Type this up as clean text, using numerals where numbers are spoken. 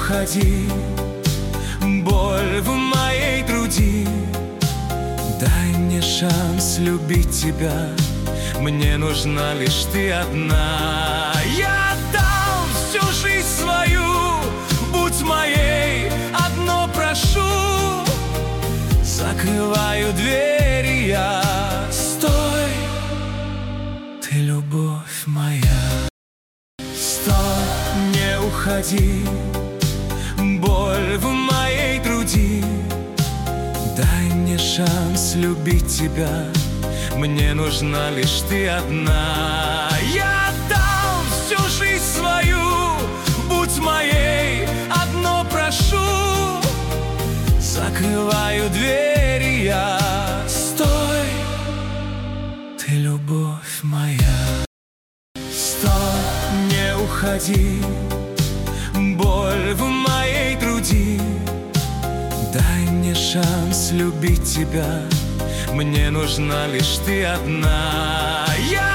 уходи, боль в моей груди. Дай мне шанс любить тебя, мне нужна лишь ты одна. Я отдам всю жизнь свою, будь моей, одно прошу. Закрываю двери я, стой, ты любовь моя. Стой, не уходи, боль в моей груди. Дай мне шанс любить тебя, мне нужна лишь ты одна. Я отдам всю жизнь свою, будь моей, одно прошу. Закрываю двери я, стой, ты любовь моя. Стой, не уходи, боль в моей груди. Дай мне шанс любить тебя, мне нужна лишь ты одна. Я